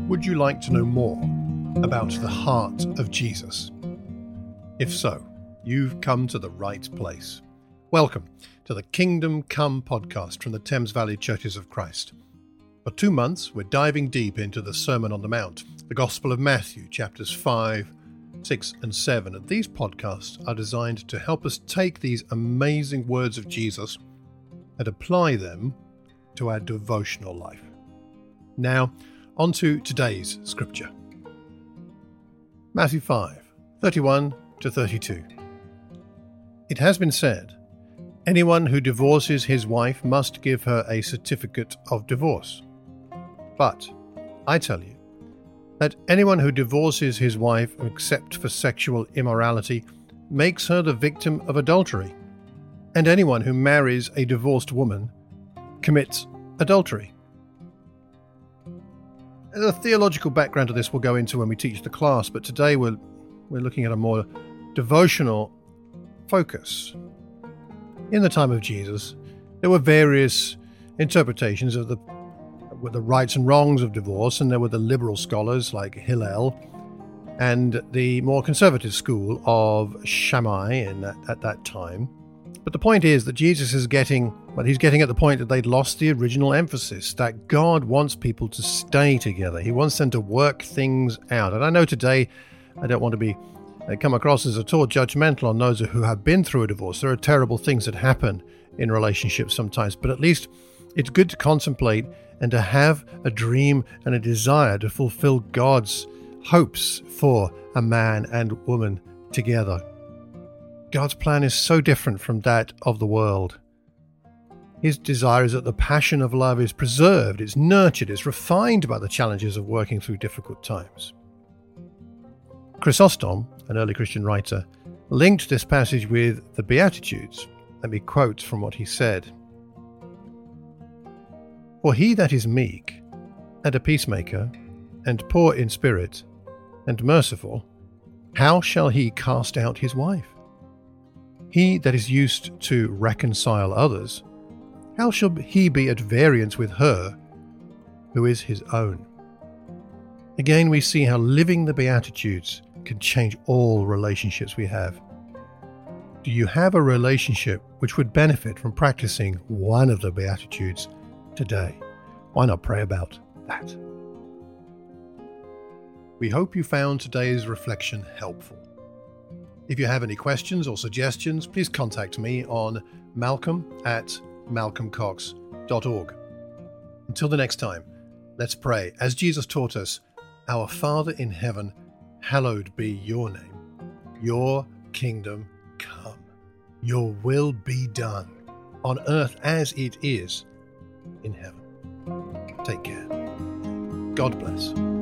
Would you like to know more about the heart of Jesus? If so, you've come to the right place. Welcome to the Kingdom Come podcast from the Thames Valley Churches of Christ. For 2 months, we're diving deep into the Sermon on the Mount, the Gospel of Matthew, chapters 5, 6, and 7. And these podcasts are designed to help us take these amazing words of Jesus and apply them to our devotional life. Now, on to today's scripture. Matthew 5, 31 to 32. It has been said, anyone who divorces his wife must give her a certificate of divorce. But I tell you that anyone who divorces his wife except for sexual immorality makes her the victim of adultery, and anyone who marries a divorced woman commits adultery. The theological background to this we'll go into when we teach the class, but today we're looking at a more devotional focus. In the time of Jesus, there were various interpretations of the rights and wrongs of divorce, and there were the liberal scholars like Hillel and the more conservative school of Shammai at that time. But the point is that Jesus is getting at the point that they'd lost the original emphasis, that God wants people to stay together. He wants them to work things out. And I know today, I don't want to come across as at all judgmental on those who have been through a divorce. There are terrible things that happen in relationships sometimes, but at least it's good to contemplate and to have a dream and a desire to fulfill God's hopes for a man and woman together. God's plan is so different from that of the world. His desire is that the passion of love is preserved, it's nurtured, it's refined by the challenges of working through difficult times. Chrysostom, an early Christian writer, linked this passage with the Beatitudes. Let me quote from what he said. For he that is meek, and a peacemaker, and poor in spirit, and merciful, how shall he cast out his wife? He that is used to reconcile others, how shall he be at variance with her who is his own? Again, we see how living the Beatitudes can change all relationships we have. Do you have a relationship which would benefit from practicing one of the Beatitudes today? Why not pray about that? We hope you found today's reflection helpful. If you have any questions or suggestions, please contact me on malcolm@malcolmcox.org. Until the next time, let's pray. As Jesus taught us, Our Father in heaven, hallowed be your name. Your kingdom come. Your will be done on earth as it is in heaven. Take care. God bless.